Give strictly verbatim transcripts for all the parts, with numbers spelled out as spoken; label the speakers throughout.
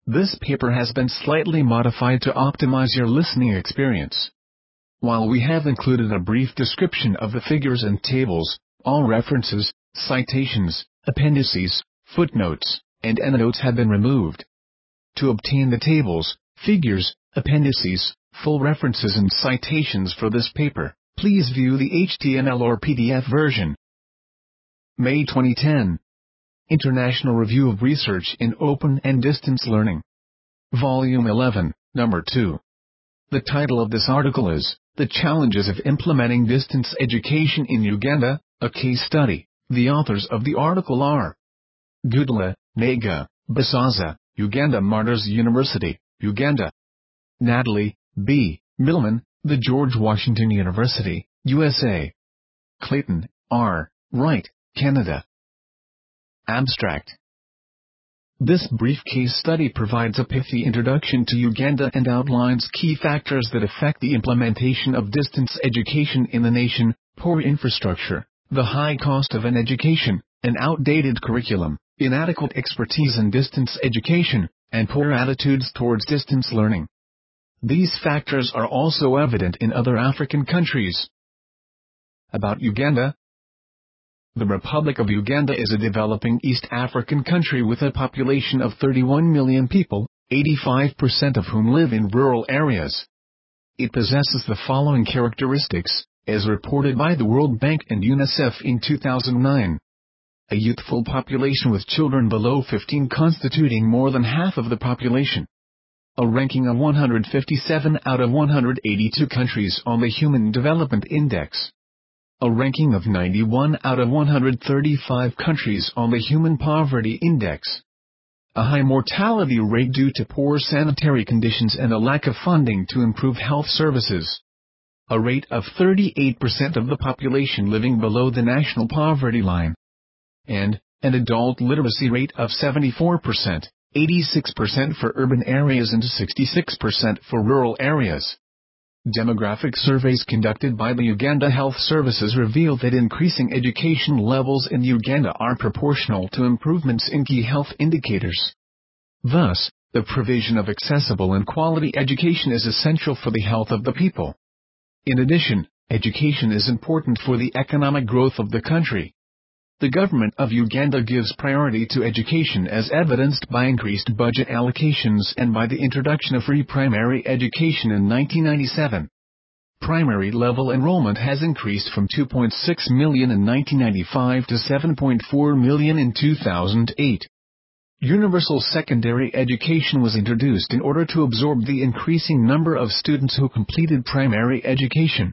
Speaker 1: This paper has been slightly modified to optimize your listening experience. While we have included a brief description of the figures and tables, all references, citations, appendices, footnotes, and endnotes have been removed. To obtain the tables, figures, appendices, full references and citations for this paper, please view the H T M L or P D F version. May twenty ten. International Review of Research in Open and Distance Learning. Volume eleven, Number two. The title of this article is, The Challenges of Implementing Distance Education in Uganda, a Case Study. The authors of the article are Gudula, Nega, Basaza, Uganda Martyrs University, Uganda. Natalie, B. Millman, The George Washington University, U S A. Clayton, R. Wright, Canada. Abstract. This brief case study provides a pithy introduction to Uganda and outlines key factors that affect the implementation of distance education in the nation: poor infrastructure, the high cost of an education, an outdated curriculum, inadequate expertise in distance education, and poor attitudes towards distance learning. These factors are also evident in other African countries. About Uganda. The Republic of Uganda is a developing East African country with a population of thirty-one million people, eighty-five percent of whom live in rural areas. It possesses the following characteristics, as reported by the World Bank and UNICEF in two thousand nine. A youthful population with children below fifteen constituting more than half of the population. A ranking of one hundred fifty-seven out of one hundred eighty-two countries on the Human Development Index. A ranking of ninety-one out of one hundred thirty-five countries on the Human Poverty Index. A high mortality rate due to poor sanitary conditions and a lack of funding to improve health services. A rate of thirty-eight percent of the population living below the national poverty line. And an adult literacy rate of seventy-four percent, eighty-six percent for urban areas and sixty-six percent for rural areas. Demographic surveys conducted by the Uganda Health Services reveal that increasing education levels in Uganda are proportional to improvements in key health indicators. Thus, the provision of accessible and quality education is essential for the health of the people. In addition, education is important for the economic growth of the country. The government of Uganda gives priority to education as evidenced by increased budget allocations and by the introduction of free primary education in nineteen ninety-seven. Primary level enrollment has increased from two point six million in nineteen ninety-five to seven point four million in two thousand eight. Universal secondary education was introduced in order to absorb the increasing number of students who completed primary education.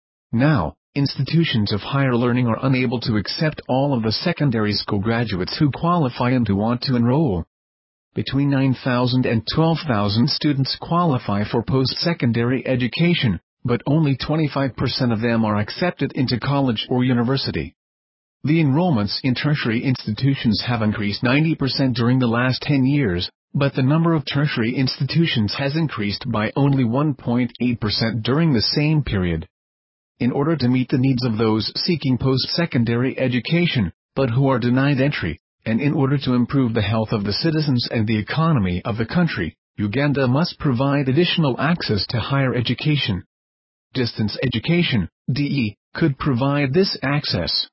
Speaker 1: Now, institutions of higher learning are unable to accept all of the secondary school graduates who qualify and who want to enroll. Between nine thousand and twelve thousand students qualify for post-secondary education, but only twenty-five percent of them are accepted into college or university. The enrollments in tertiary institutions have increased ninety percent during the last ten years, but the number of tertiary institutions has increased by only one point eight percent during the same period. In order to meet the needs of those seeking post-secondary education, but who are denied entry, and in order to improve the health of the citizens and the economy of the country, Uganda must provide additional access to higher education. Distance education, D E, could provide this access.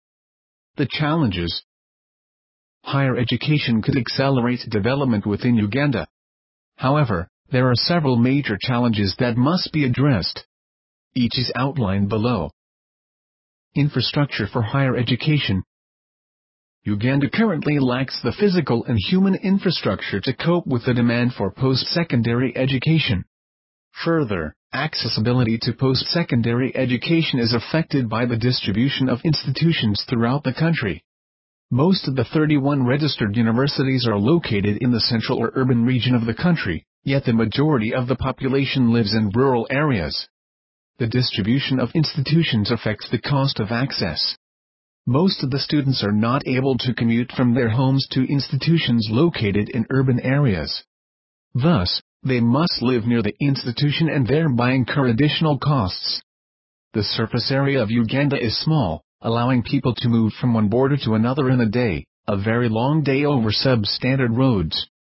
Speaker 1: The challenges. Higher education could accelerate development within Uganda. However, there are several major challenges that must be addressed. Each is outlined below. Infrastructure for higher education. Uganda currently lacks the physical and human infrastructure to cope with the demand for post-secondary education. Further, accessibility to post-secondary education is affected by the distribution of institutions throughout the country. Most of the thirty-one registered universities are located in the central or urban region of the country, yet the majority of the population lives in rural areas. The distribution of institutions affects the cost of access. Most of the students are not able to commute from their homes to institutions located in urban areas. Thus, they must live near the institution and thereby incur additional costs. The surface area of Uganda is small, allowing people to move from one border to another in a day, a very long day over substandard roads.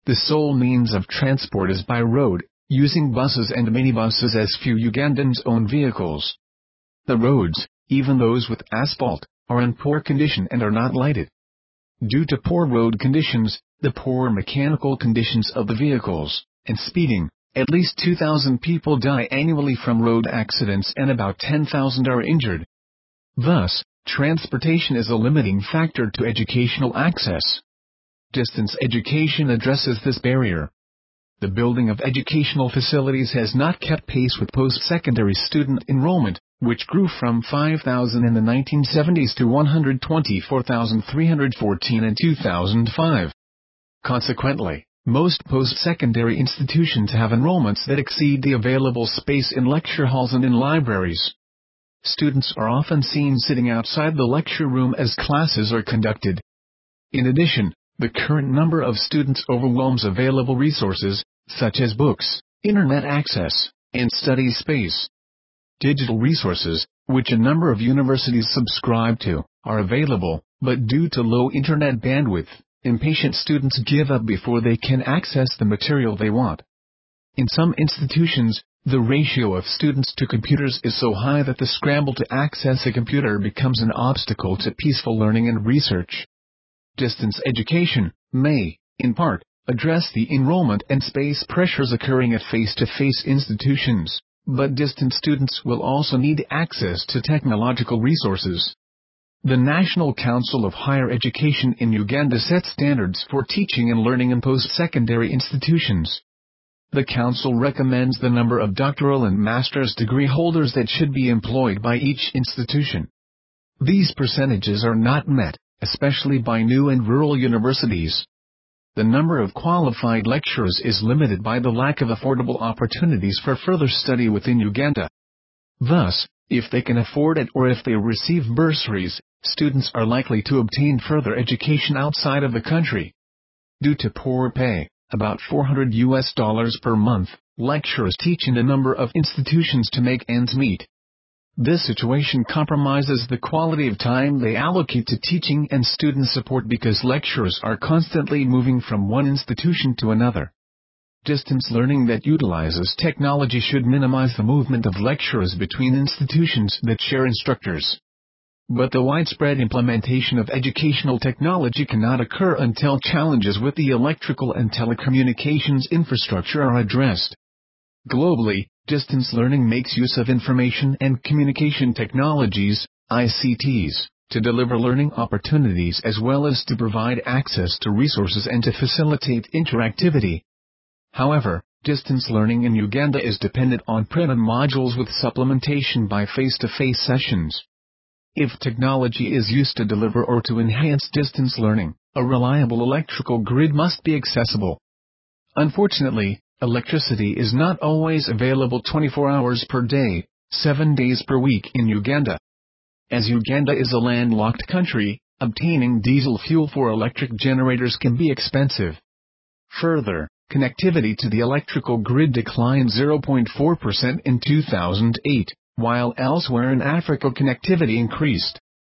Speaker 1: The sole means of transport is by road, using buses and minibuses as few Ugandans own vehicles. The roads, even those with asphalt, are in poor condition and are not lighted. Due to poor road conditions, the poor mechanical conditions of the vehicles, and speeding, at least two thousand people die annually from road accidents and about ten thousand are injured. Thus, transportation is a limiting factor to educational access. Distance education addresses this barrier. The building of educational facilities has not kept pace with post-secondary student enrollment, which grew from five thousand in the nineteen seventies to one hundred twenty-four thousand three hundred fourteen in two thousand five. Consequently, most post-secondary institutions have enrollments that exceed the available space in lecture halls and in libraries. Students are often seen sitting outside the lecture room as classes are conducted. In addition, the current number of students overwhelms available resources, such as books, internet access, and study space. Digital resources, which a number of universities subscribe to, are available, but due to low internet bandwidth, impatient students give up before they can access the material they want. In some institutions, the ratio of students to computers is so high that the scramble to access a computer becomes an obstacle to peaceful learning and research. Distance education may, in part, address the enrollment and space pressures occurring at face-to-face institutions, but distance students will also need access to technological resources. The National Council of Higher Education in Uganda sets standards for teaching and learning in post-secondary institutions. The Council recommends the number of doctoral and master's degree holders that should be employed by each institution. These percentages are not met, especially by new and rural universities. The number of qualified lecturers is limited by the lack of affordable opportunities for further study within Uganda. Thus, if they can afford it or if they receive bursaries, students are likely to obtain further education outside of the country. Due to poor pay, about four hundred U S dollars per month, lecturers teach in a number of institutions to make ends meet. This situation compromises the quality of time they allocate to teaching and student support because lecturers are constantly moving from one institution to another. Distance learning that utilizes technology should minimize the movement of lecturers between institutions that share instructors. But the widespread implementation of educational technology cannot occur until challenges with the electrical and telecommunications infrastructure are addressed. Globally, distance learning makes use of information and communication technologies, I C Ts, to deliver learning opportunities as well as to provide access to resources and to facilitate interactivity. However, distance learning in Uganda is dependent on printed modules with supplementation by face-to-face sessions. If technology is used to deliver or to enhance distance learning, a reliable electrical grid must be accessible. Unfortunately, electricity is not always available twenty-four hours per day, seven days per week in Uganda. As Uganda is a landlocked country, obtaining diesel fuel for electric generators can be expensive. Further, connectivity to the electrical grid declined zero point four percent in two thousand eight, while elsewhere in Africa connectivity increased.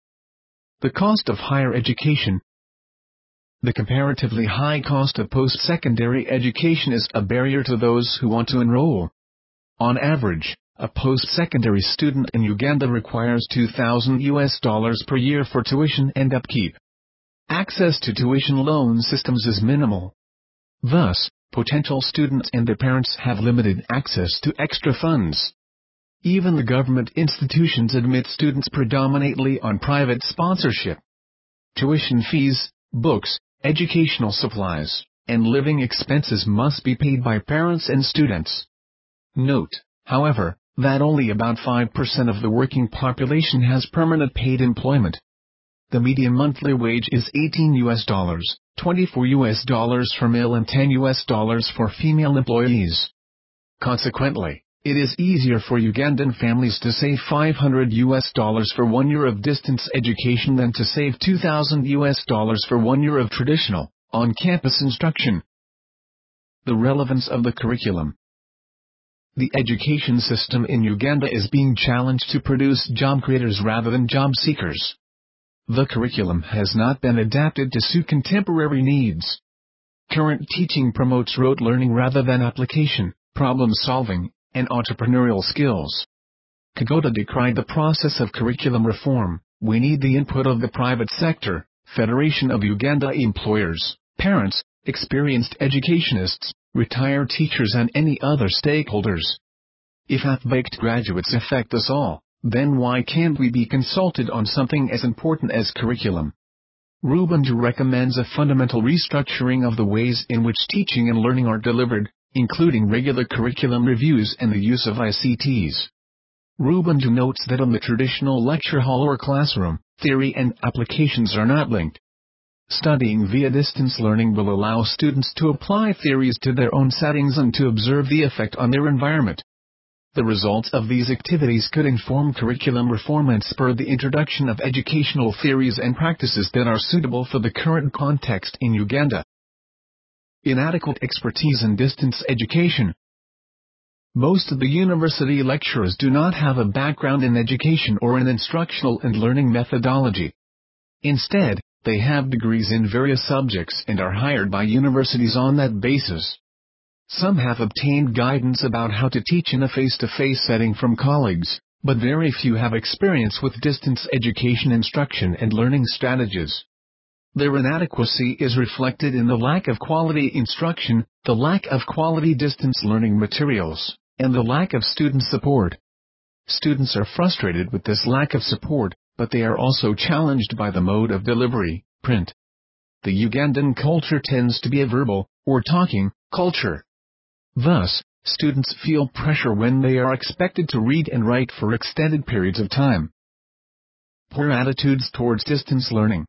Speaker 1: The cost of higher education. The comparatively high cost of post-secondary education is a barrier to those who want to enroll. On average, a post-secondary student in Uganda requires two thousand U S dollars per year for tuition and upkeep. Access to tuition loan systems is minimal. Thus, potential students and their parents have limited access to extra funds. Even the government institutions admit students predominantly on private sponsorship. Tuition fees, books, educational supplies, and living expenses must be paid by parents and students. Note, however, that only about five percent of the working population has permanent paid employment. The median monthly wage is eighteen U S dollars, twenty-four U S dollars for male and ten U S dollars for female employees. Consequently, it is easier for Ugandan families to save five hundred U S dollars for one year of distance education than to save two thousand U S dollars for one year of traditional, on-campus instruction. The relevance of the curriculum. The education system in Uganda is being challenged to produce job creators rather than job seekers. The curriculum has not been adapted to suit contemporary needs. Current teaching promotes rote learning rather than application, problem-solving, and entrepreneurial skills. Kagoda decried the process of curriculum reform. We need the input of the private sector, Federation of Uganda Employers, parents, experienced educationists, retired teachers and any other stakeholders. If half-baked graduates affect us all, then why can't we be consulted on something as important as curriculum? Rubundu recommends a fundamental restructuring of the ways in which teaching and learning are delivered, including regular curriculum reviews and the use of I C Ts. Rubundu notes that in the traditional lecture hall or classroom, theory and applications are not linked. Studying via distance learning will allow students to apply theories to their own settings and to observe the effect on their environment. The results of these activities could inform curriculum reform and spur the introduction of educational theories and practices that are suitable for the current context in Uganda. Inadequate expertise in distance education. Most of the university lecturers do not have a background in education or in instructional and learning methodology. Instead, they have degrees in various subjects and are hired by universities on that basis. Some have obtained guidance about how to teach in a face-to-face setting from colleagues, but very few have experience with distance education instruction and learning strategies. Their inadequacy is reflected in the lack of quality instruction, the lack of quality distance learning materials, and the lack of student support. Students are frustrated with this lack of support, but they are also challenged by the mode of delivery, print. The Ugandan culture tends to be a verbal, or talking, culture. Thus, students feel pressure when they are expected to read and write for extended periods of time. Poor attitudes towards distance learning.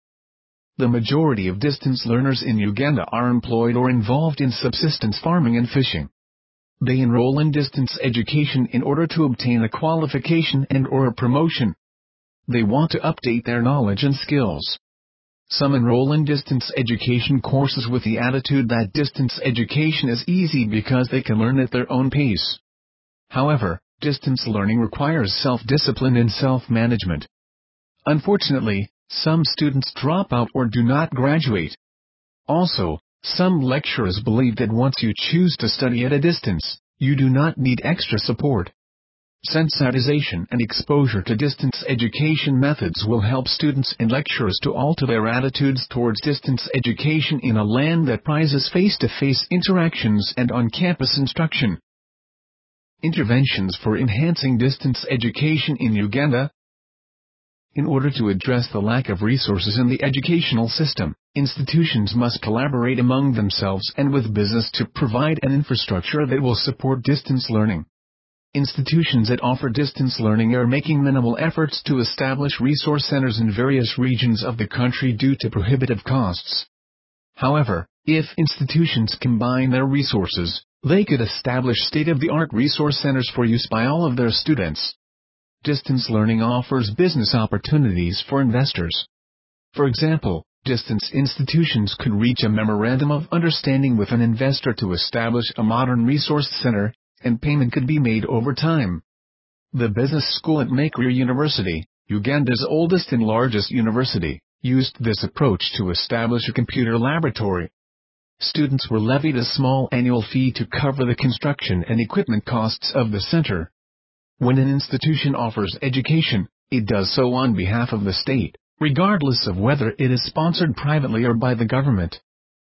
Speaker 1: The majority of distance learners in Uganda are employed or involved in subsistence farming and fishing. They enroll in distance education in order to obtain a qualification and or a promotion. They want to update their knowledge and skills. Some enroll in distance education courses with the attitude that distance education is easy because they can learn at their own pace. However, distance learning requires self-discipline and self-management. Unfortunately, some students drop out or do not graduate. Also, some lecturers believe that once you choose to study at a distance, you do not need extra support. Sensitization and exposure to distance education methods will help students and lecturers to alter their attitudes towards distance education in a land that prizes face-to-face interactions and on-campus instruction. Interventions for enhancing distance education in Uganda. In order to address the lack of resources in the educational system, institutions must collaborate among themselves and with business to provide an infrastructure that will support distance learning. Institutions that offer distance learning are making minimal efforts to establish resource centers in various regions of the country due to prohibitive costs. However, if institutions combine their resources, they could establish state-of-the-art resource centers for use by all of their students. Distance learning offers business opportunities for investors. For example, distance institutions could reach a memorandum of understanding with an investor to establish a modern resource center, and payment could be made over time. The business school at Makerere University, Uganda's oldest and largest university, used this approach to establish a computer laboratory. Students were levied a small annual fee to cover the construction and equipment costs of the center. When an institution offers education, it does so on behalf of the state, regardless of whether it is sponsored privately or by the government.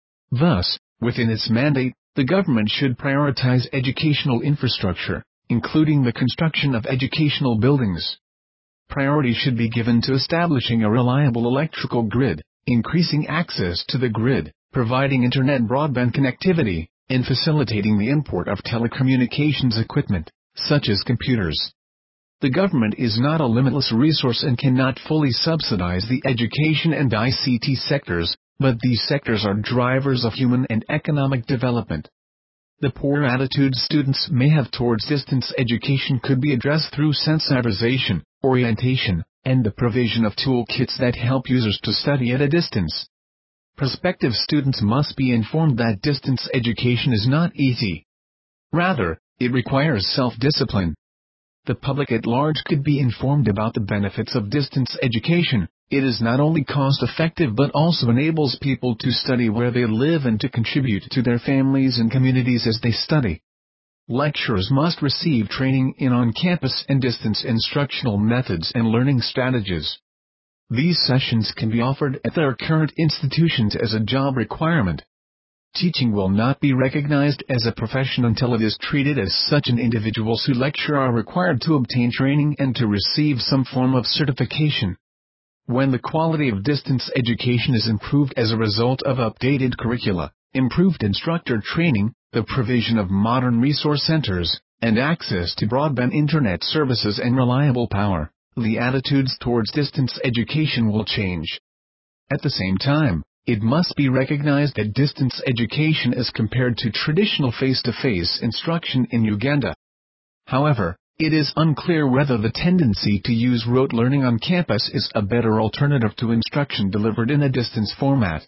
Speaker 1: Thus, within its mandate, the government should prioritize educational infrastructure, including the construction of educational buildings. Priority should be given to establishing a reliable electrical grid, increasing access to the grid, providing internet broadband connectivity, and facilitating the import of telecommunications equipment, such as computers. The government is not a limitless resource and cannot fully subsidize the education and I C T sectors, but these sectors are drivers of human and economic development. The poor attitudes students may have towards distance education could be addressed through sensitization, orientation, and the provision of toolkits that help users to study at a distance. Prospective students must be informed that distance education is not easy. Rather, it requires self-discipline. The public at large could be informed about the benefits of distance education, It is not only cost-effective but also enables people to study where they live and to contribute to their families and communities as they study. Lecturers must receive training in on-campus and distance instructional methods and learning strategies. These sessions can be offered at their current institutions as a job requirement. Teaching will not be recognized as a profession until it is treated as such, and individuals who lecture are required to obtain training and to receive some form of certification. When the quality of distance education is improved as a result of updated curricula, improved instructor training, the provision of modern resource centers, and access to broadband internet services and reliable power, the attitudes towards distance education will change. At the same time, it must be recognized that distance education is compared to traditional face-to-face instruction in Uganda. However, it is unclear whether the tendency to use rote learning on campus is a better alternative to instruction delivered in a distance format.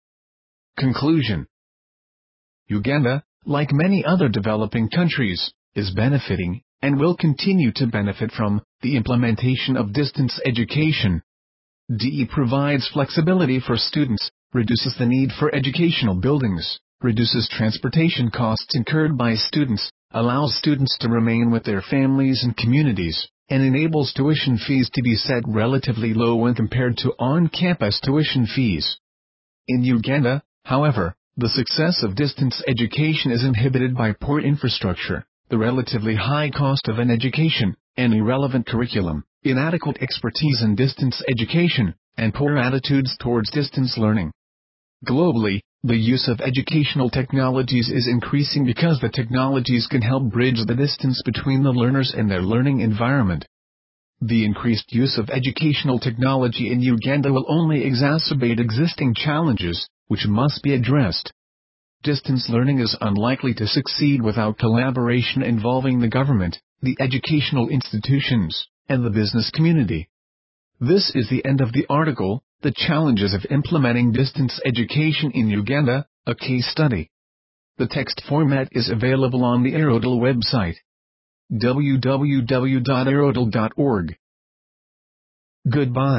Speaker 1: Conclusion: Uganda, like many other developing countries, is benefiting, and will continue to benefit from, the implementation of distance education. D E provides flexibility for students, reduces the need for educational buildings, reduces transportation costs incurred by students, allows students to remain with their families and communities, and enables tuition fees to be set relatively low when compared to on-campus tuition fees. In Uganda, however, the success of distance education is inhibited by poor infrastructure, the relatively high cost of an education, an irrelevant curriculum, inadequate expertise in distance education, and poor attitudes towards distance learning. Globally, the use of educational technologies is increasing because the technologies can help bridge the distance between the learners and their learning environment. The increased use of educational technology in Uganda will only exacerbate existing challenges, which must be addressed. Distance learning is unlikely to succeed without collaboration involving the government, the educational institutions, and the business community. This is the end of the article, The Challenges of Implementing Distance Education in Uganda, a Case Study. The text format is available on the Aerodel website, w w w dot aerodel dot org. Goodbye.